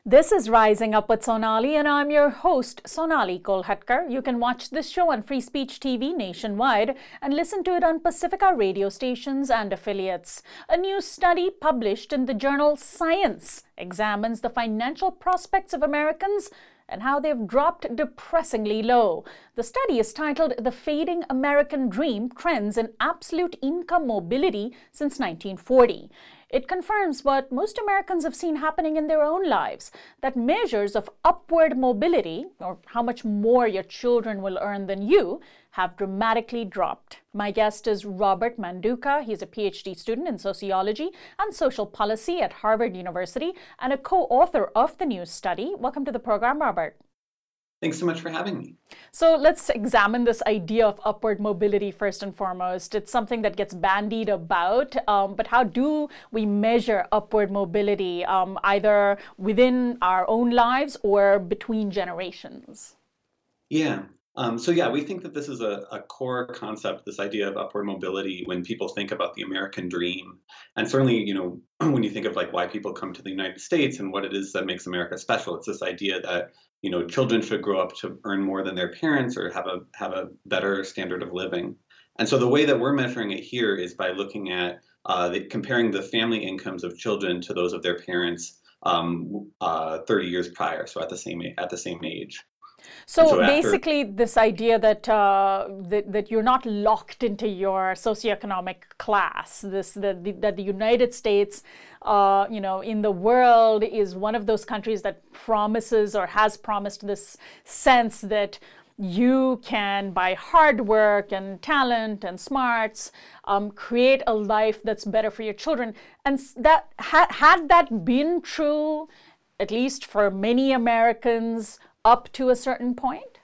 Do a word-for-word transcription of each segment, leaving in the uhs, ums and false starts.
This is Rising Up with Sonali, and I'm your host, Sonali Kolhatkar. You can watch this show on Free Speech T V nationwide and listen to it on Pacifica radio stations and affiliates. A new study published in the journal Science examines the financial prospects of Americans and how they've dropped depressingly low. The study is titled The Fading American Dream: Trends in Absolute Income Mobility Since nineteen forty. It confirms what most Americans have seen happening in their own lives, that measures of upward mobility, or how much more your children will earn than you, have dramatically dropped. My guest is Robert Manduca. He's a P H D student in sociology and social policy at Harvard University and a co-author of the new study. Welcome to the program, Robert. Thanks so much for having me. So let's examine this idea of upward mobility first and foremost. It's something that gets bandied about, um, but how do we measure upward mobility, um, either within our own lives or between generations? Yeah. Um, so yeah, we think that this is a, a core concept, this idea of upward mobility, when people think about the American dream. And certainly, you know, when you think of like why people come to the United States and what it is that makes America special, it's this idea that, you know, children should grow up to earn more than their parents or have a have a better standard of living. And so the way that we're measuring it here is by looking at uh, the, comparing the family incomes of children to those of their parents um, uh, thirty years prior, so at the same at the same age. So, so basically, after, this idea that, uh, that that you're not locked into your socioeconomic class, this that the, that the United States, uh, you know, in the world is one of those countries that promises or has promised this sense that you can, by hard work and talent and smarts, um, create a life that's better for your children. And that ha- had that been true, at least for many Americans, up to a certain point?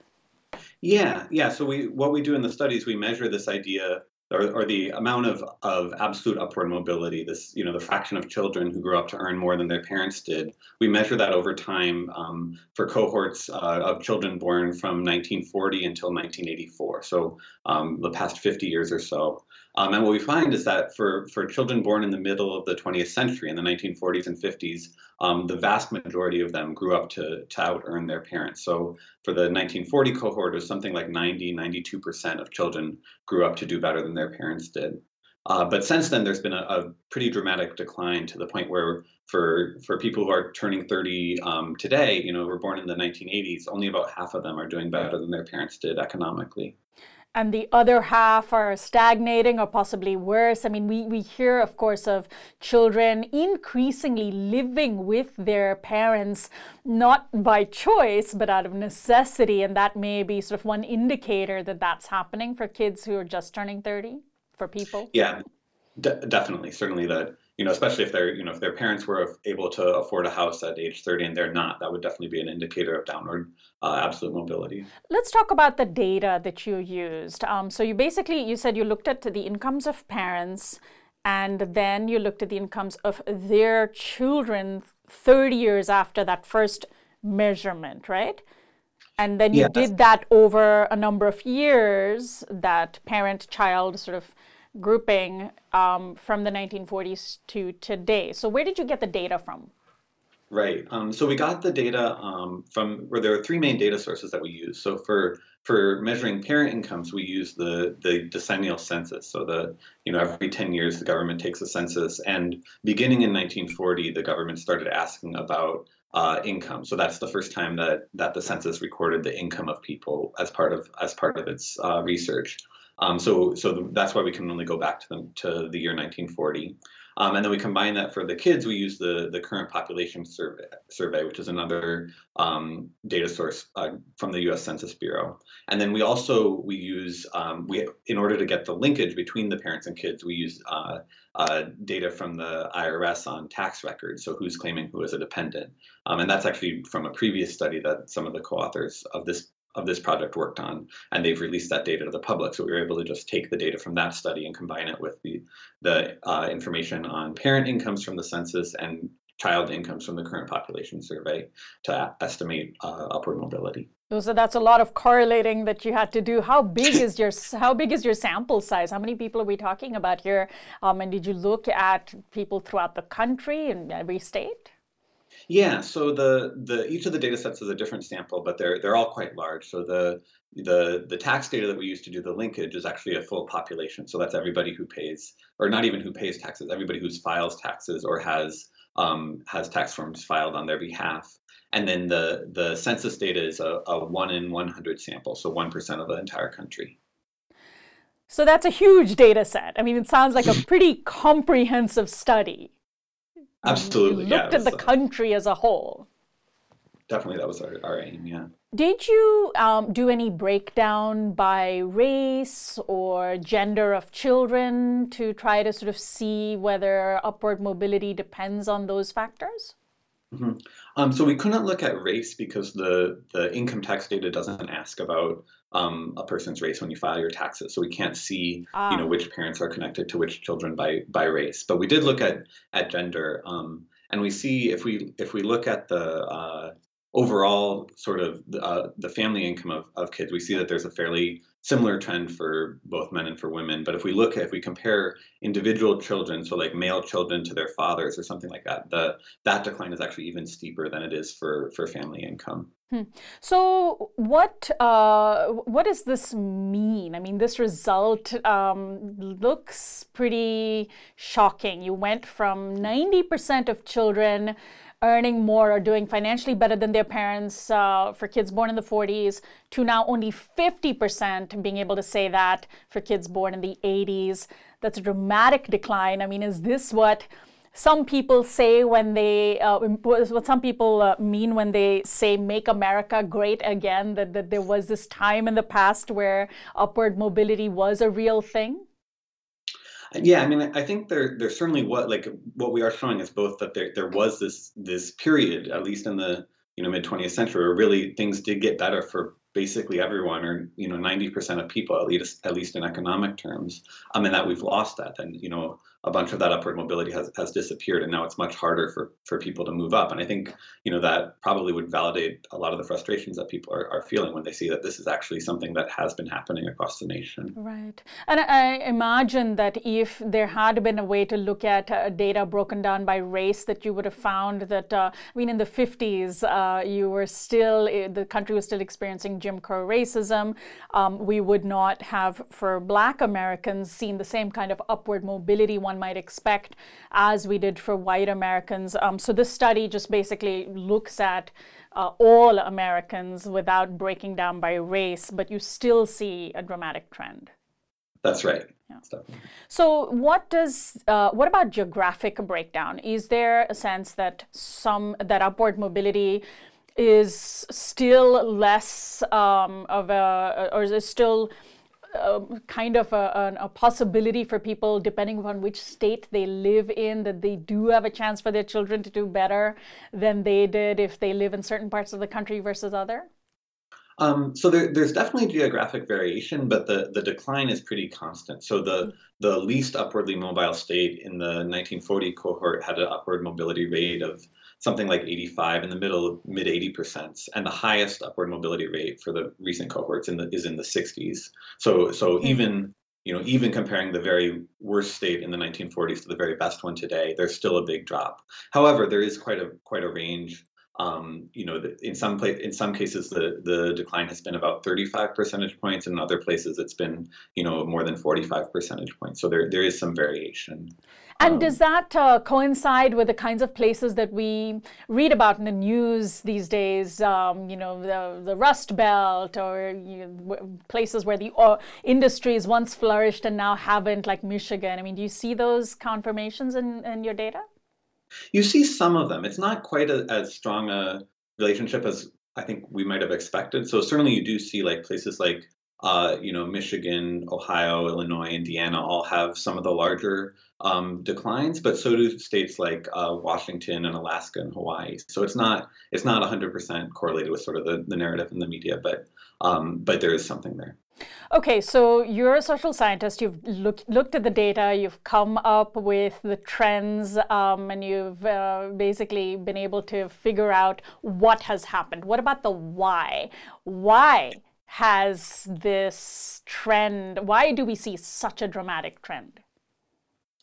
Yeah, yeah. So we what we do in the studies, we measure this idea or, or the amount of, of absolute upward mobility, this, you know, the fraction of children who grew up to earn more than their parents did. We measure that over time um, for cohorts uh, of children born from nineteen forty until nineteen eighty-four. So um, the past fifty years or so. Um, and what we find is that for, for children born in the middle of the twentieth century, in the nineteen forties and fifties, um, the vast majority of them grew up to, to out-earn their parents. So for the nineteen forty cohort, it was something like ninety, ninety-two percent of children grew up to do better than their parents did. Uh, but since then, there's been a, a pretty dramatic decline to the point where for for people who are turning thirty um, today, you know, were born in the nineteen eighties, only about half of them are doing better than their parents did economically. And the other half are stagnating or possibly worse. I mean, we, we hear, of course, of children increasingly living with their parents, not by choice, but out of necessity. And that may be sort of one indicator that that's happening for kids who are just turning thirty, for people. Yeah, de- definitely. Certainly that, you know, especially if they're, you know, if their parents were able to afford a house at age thirty and they're not, that would definitely be an indicator of downward uh, absolute mobility. Let's talk about the data that you used. Um, so you basically, you said you looked at the incomes of parents and then you looked at the incomes of their children thirty years after that first measurement, right? And then you Yeah, did that over a number of years, that parent-child sort of grouping um, from the nineteen forties to today. So where did you get the data from? Right. Um, so we got the data um, from where there are three main data sources that we use. So for for measuring parent incomes, we use the the decennial census. So the you know every ten years the government takes a census, and beginning in nineteen forty, the government started asking about uh, income. So that's the first time that that the census recorded the income of people as part of as part of its uh, research. Um, so so that's why we can only go back to the to the year nineteen forty. Um, and then we combine that for the kids. We use the, the current population survey, survey, which is another um, data source uh, from the U S Census Bureau. And then we also we use um, we in order to get the linkage between the parents and kids, we use uh, uh, data from the I R S on tax records. So who's claiming who as a dependent, um, and that's actually from a previous study that some of the co-authors of this of this project worked on, and they've released that data to the public. So we were able to just take the data from that study and combine it with the the uh, information on parent incomes from the census and child incomes from the current population survey to a- estimate uh, upward mobility. So that's a lot of correlating that you had to do. How big is your how big is your sample size? How many people are we talking about here? Um, and did you look at people throughout the country in every state? Yeah, so the the each of the data sets is a different sample, but they're they're all quite large. So the the the tax data that we use to do the linkage is actually a full population. So that's everybody who pays, or not even who pays taxes, everybody who files taxes or has um, has tax forms filed on their behalf. And then the the census data is a, a one in one hundred sample, so one percent of the entire country. So that's a huge data set. I mean, it sounds like a pretty comprehensive study. Absolutely, You yeah. looked at was, the uh, country as a whole. Definitely, that was our, our aim, yeah. Did you um, do any breakdown by race or gender of children to try to sort of see whether upward mobility depends on those factors? hmm Um, so we couldn't look at race because the the income tax data doesn't ask about um, a person's race when you file your taxes. So we can't see, you know, Ah, which parents are connected to which children by by race. But we did look at at gender, um, and we see if we if we look at the uh, overall sort of uh, the family income of, of kids, we see that there's a fairly similar trend for both men and for women. But if we look at if we compare individual children, so like male children to their fathers or something like that, the that decline is actually even steeper than it is for for family income. hmm. So what uh, what does this mean? I mean, this result um, looks pretty shocking. You went from ninety percent of children earning more or doing financially better than their parents uh, for kids born in the forties to now only fifty percent being able to say that for kids born in the eighties. That's a dramatic decline. I mean, is this what some people say when they, uh, what some people uh, mean when they say make America great again, that, that there was this time in the past where upward mobility was a real thing? Yeah, I mean, I think there there certainly what like what we are showing is both that there there was this this period, at least in the you know mid twentieth century, where really things did get better for basically everyone, or you know ninety percent of people, at least at least in economic terms. Um, and that we've lost that, and you know a bunch of that upward mobility has has disappeared, and now it's much harder for for people to move up. And I think you know that probably would validate a lot of the frustrations that people are, are feeling when they see that this is actually something that has been happening across the nation. Right. And I imagine that if there had been a way to look at uh, data broken down by race, that you would have found that, uh, I mean, in the fifties, uh, you were still, the country was still experiencing Jim Crow racism. Um, we would not have, for Black Americans, seen the same kind of upward mobility one might expect as we did for white Americans. Um, so this study just basically looks at uh, all Americans without breaking down by race, but you still see a dramatic trend. That's right. Yeah. Definitely. So what does uh, what about geographic breakdown? Is there a sense that some that upward mobility is still less um, of a, or is it still uh, kind of a, a possibility for people, depending upon which state they live in, that they do have a chance for their children to do better than they did if they live in certain parts of the country versus other? Um, so there, there's definitely geographic variation, but the, the decline is pretty constant. So the the least upwardly mobile state in the nineteen forty cohort had an upward mobility rate of something like eighty-five, in the middle mid eighty percent, and the highest upward mobility rate for the recent cohorts in the is in the sixties. So so Hmm. even you know even comparing the very worst state in the nineteen forties to the very best one today, there's still a big drop. However, there is quite a quite a range. Um, you know, the, in some place, in some cases, the the decline has been about thirty-five percentage points. In other places, it's been, you know, more than forty-five percentage points. So there there is some variation. And does Um, that uh, coincide with the kinds of places that we read about in the news these days? Um, you know, the, the Rust Belt, or you know, w- places where the uh, industries once flourished and now haven't, like Michigan. I mean, do you see those confirmations in, in your data? you see some of them. It's not quite a, as strong a relationship as I think we might have expected. So certainly you do see like places like uh, you know Michigan, Ohio, Illinois, Indiana all have some of the larger um, declines, but so do states like uh, Washington and Alaska and Hawaii. So it's not it's not one hundred percent correlated with sort of the, the narrative in the media, but um, but there is something there. Okay, so you're a social scientist. You've look, looked at the data, you've come up with the trends, um, and you've uh, basically been able to figure out what has happened. What about the why? Why has this trend, why do we see such a dramatic trend?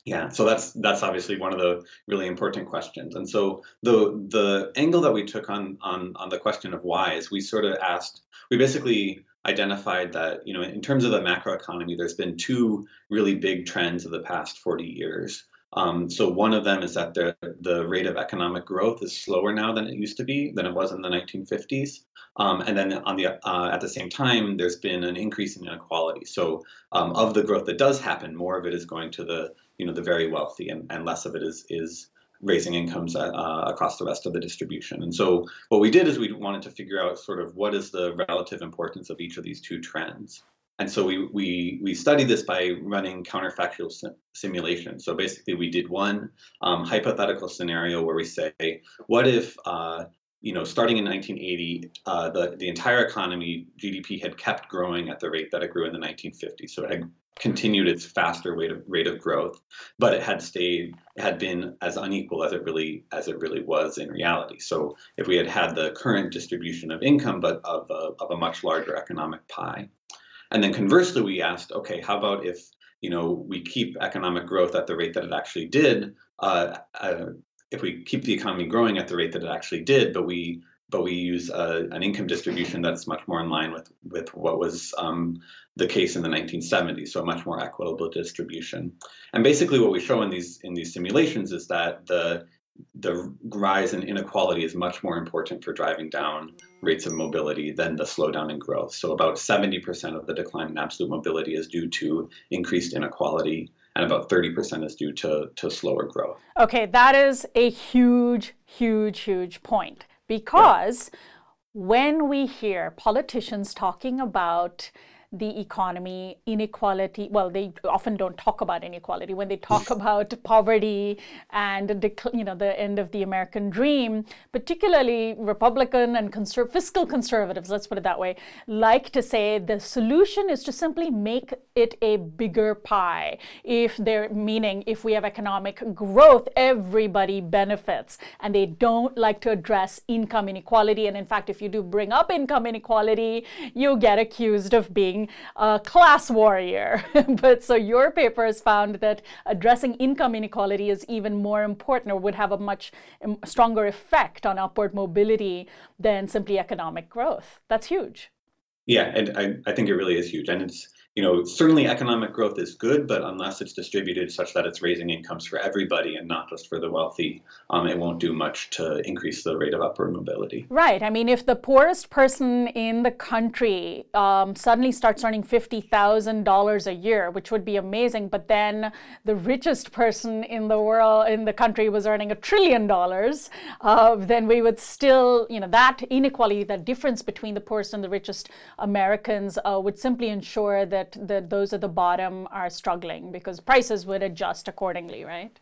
Yeah, so that's that's obviously one of the really important questions. And so the the angle that we took on on on the question of why is we sort of asked, we basically identified that, you know, in terms of the macroeconomy, there's been two really big trends of the past forty years. Um, so one of them is that the the rate of economic growth is slower now than it used to be, than it was in the nineteen fifties. Um, and then on the uh, at the same time, there's been an increase in inequality. So um, of the growth that does happen, more of it is going to the you know the very wealthy, and, and less of it is is raising incomes uh, across the rest of the distribution. And so what we did is we wanted to figure out sort of what is the relative importance of each of these two trends. And so we we we studied this by running counterfactual sim- simulations. So basically, we did one um, hypothetical scenario where we say, what if uh, you know, starting in nineteen eighty, uh, the the entire economy, G D P, had kept growing at the rate that it grew in the nineteen fifties. So it had continued its faster rate of rate of growth, but it had stayed, it had been as unequal as it really as it really was in reality. So if we had had the current distribution of income, but of a, of a much larger economic pie. And then conversely, we asked, okay, how about if you know we keep economic growth at the rate that it actually did? Uh, uh, if we keep the economy growing at the rate that it actually did, but we but we use a, an income distribution that's much more in line with with what was um, the case in the nineteen seventies, so a much more equitable distribution. And basically, what we show in these in these simulations is that the the rise in inequality is much more important for driving down rates of mobility than the slowdown in growth. So about seventy percent of the decline in absolute mobility is due to increased inequality, and about thirty percent is due to, to slower growth. Okay, that is a huge, huge, huge point, because yeah. when we hear politicians talking about the economy, inequality, well, they often don't talk about inequality. When they talk about poverty and you know the end of the American dream, particularly Republican and conser- fiscal conservatives, let's put it that way, like to say the solution is to simply make it a bigger pie. If they're meaning if we have economic growth, everybody benefits, and they don't like to address income inequality. And in fact, if you do bring up income inequality, you get accused of being a class warrior. But so your paper has found that addressing income inequality is even more important, or would have a much stronger effect on upward mobility than simply economic growth. That's huge. Yeah, and I, I think it really is huge. And it's, you know, certainly economic growth is good, but unless it's distributed such that it's raising incomes for everybody and not just for the wealthy, um, it won't do much to increase the rate of upward mobility. Right. I mean, if the poorest person in the country um, suddenly starts earning fifty thousand dollars a year, which would be amazing, but then the richest person in the world, in the country, was earning a trillion dollars, uh, then we would still, you know, that inequality, that difference between the poorest and the richest Americans uh, would simply ensure that that those at the bottom are struggling, because prices would adjust accordingly, right?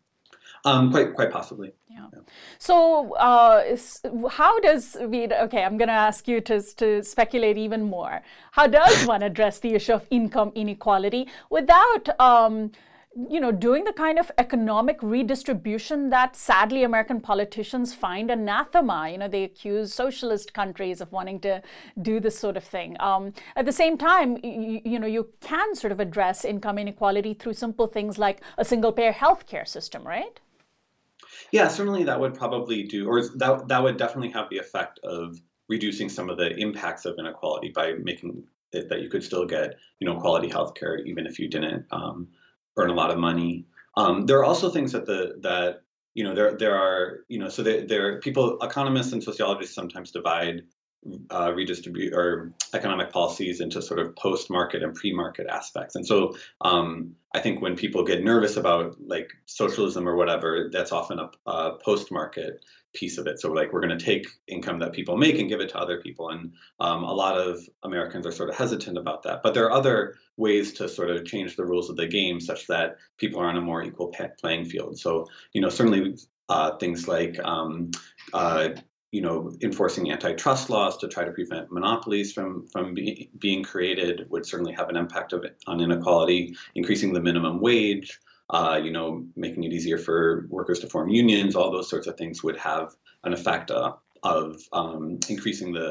Um, quite, quite possibly. Yeah. yeah. So, uh, how does we? Okay, I'm going to ask you to to speculate even more. How does one address the issue of income inequality without, um, you know, doing the kind of economic redistribution that sadly American politicians find anathema? You know, they accuse socialist countries of wanting to do this sort of thing. Um, at the same time, you, you know, you can sort of address income inequality through simple things like a single-payer healthcare system, right? Yeah, certainly that would probably do, or that that would definitely have the effect of reducing some of the impacts of inequality by making it that you could still get, you know, quality healthcare even if you didn't um, earn a lot of money. Um, there are also things that the that you know there there are you know so there there are people, economists and sociologists sometimes divide uh, redistribute or economic policies into sort of post-market and pre-market aspects. And so um, I think when people get nervous about like socialism or whatever, that's often a, a post-market piece of it. So like we're going to take income that people make and give it to other people. And um, a lot of Americans are sort of hesitant about that. But there are other ways to sort of change the rules of the game such that people are on a more equal playing field. So, you know, certainly uh, things like um, uh, you know, enforcing antitrust laws to try to prevent monopolies from from be, being created would certainly have an impact of it on inequality. Increasing the minimum wage, uh, you know, making it easier for workers to form unions, all those sorts of things would have an effect uh, of um, increasing the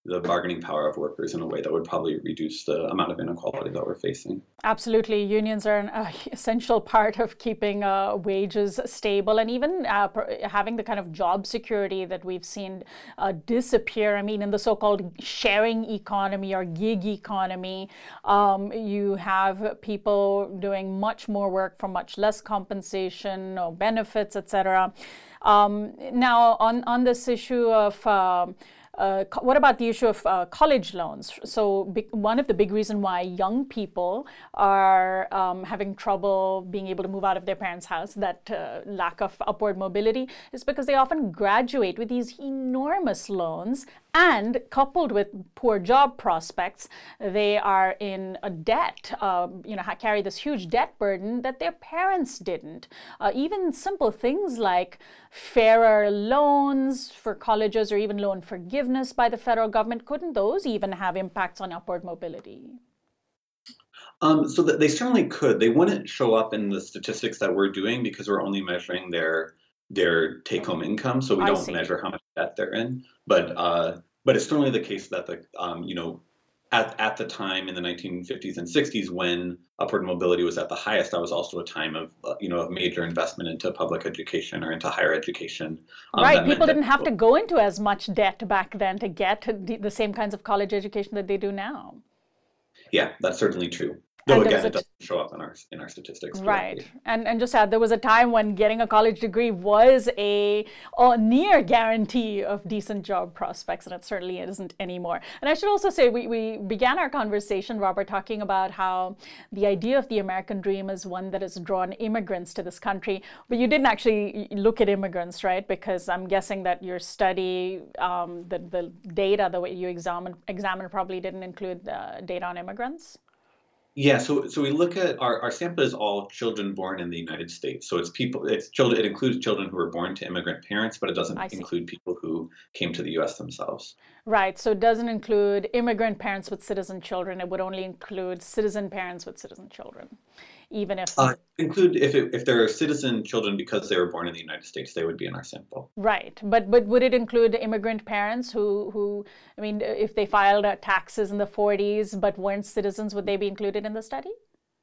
the bargaining power of workers in a way that would probably reduce the amount of inequality that we're facing. Absolutely. Unions are an uh, essential part of keeping uh, wages stable and even uh, having the kind of job security that we've seen uh, disappear. I mean, in the so-called sharing economy or gig economy, um, you have people doing much more work for much less compensation or benefits, et cetera. Um, now, on, on this issue of uh, Uh, what about the issue of uh, college loans? So big, one of the big reasons why young people are um, having trouble being able to move out of their parents' house, that uh, lack of upward mobility, is because they often graduate with these enormous loans, and coupled with poor job prospects, they are in a debt, uh, you know, carry this huge debt burden that their parents didn't. Uh, even simple things like fairer loans for colleges or even loan forgiveness by the federal government, couldn't those even have impacts on upward mobility? Um, so that they certainly could. They wouldn't show up in the statistics that we're doing because we're only measuring their their take-home income, so we I don't see. measure how much debt they're in. But uh, but it's certainly the case that the um, you know at at the time in the nineteen fifties and sixties when upward mobility was at the highest, that was also a time of uh, you know of major investment into public education or into higher education. Um, Right. that People meant that didn't have to go into as much debt back then to get the the same kinds of college education that they do now. yeah, that's certainly true. Though And there again, was a it doesn't show up in our in our statistics Right. directly. And and just add, there was a time when getting a college degree was a, a near guarantee of decent job prospects, and it certainly isn't anymore. And I should also say, we, we began our conversation, Robert, talking about how the idea of the American dream is one that has drawn immigrants to this country. But you didn't actually look at immigrants, right? Because I'm guessing that your study, um, the, the data, the way you examined, examined probably didn't include uh, data on immigrants. Yeah, so so we look at our, our sample is all children born in the United States. So it's people, it's children, it includes children who were born to immigrant parents, but it doesn't I see. include people who came to the U S themselves. Right. So it doesn't include immigrant parents with citizen children. It would only include citizen parents with citizen children, even if. Uh, include if it, if there are citizen children because they were born in the United States, they would be in our sample. Right. But but would it include immigrant parents who, who I mean, if they filed uh, taxes in the forties but weren't citizens, would they be included in the study?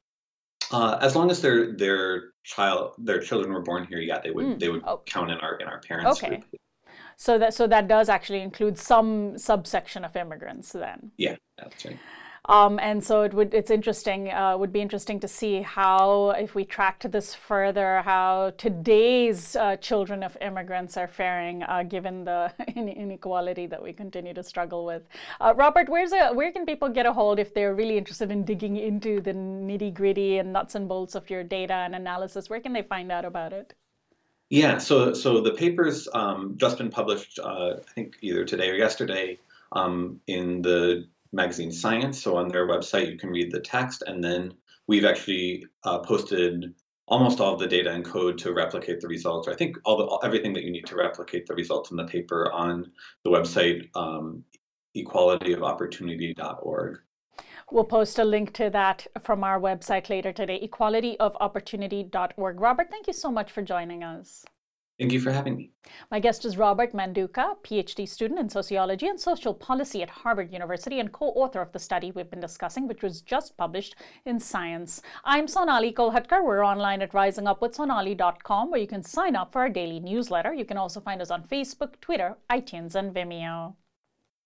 Uh, as long as their their child their children were born here, yeah, they would Mm. they would Oh, count in our in our parents okay. group. So that so that does actually include some subsection of immigrants then. Yeah, that's right. Um, and so it would, it's interesting, uh, would be interesting to see how, if we tracked this further, how today's uh, children of immigrants are faring, uh, given the inequality that we continue to struggle with. Uh, Robert, where's a, where can people get a hold if they're really interested in digging into the nitty gritty and nuts and bolts of your data and analysis? Where can they find out about it? Yeah, so so the paper's um, just been published, uh, I think either today or yesterday, um, in the magazine Science. So on their website, you can read the text, and then we've actually uh, posted almost all of the data and code to replicate the results. I think all the everything that you need to replicate the results in the paper on the website um, equality of opportunity dot org. We'll post a link to that from our website later today, equality of opportunity dot org. Robert, thank you so much for joining us. Thank you for having me. My guest is Robert Manduka, PhD student in sociology and social policy at Harvard University and co-author of the study we've been discussing, which was just published in Science. I'm Sonali Kolhatkar. We're online at rising up with sonali dot com, where you can sign up for our daily newsletter. You can also find us on Facebook, Twitter, iTunes, and Vimeo.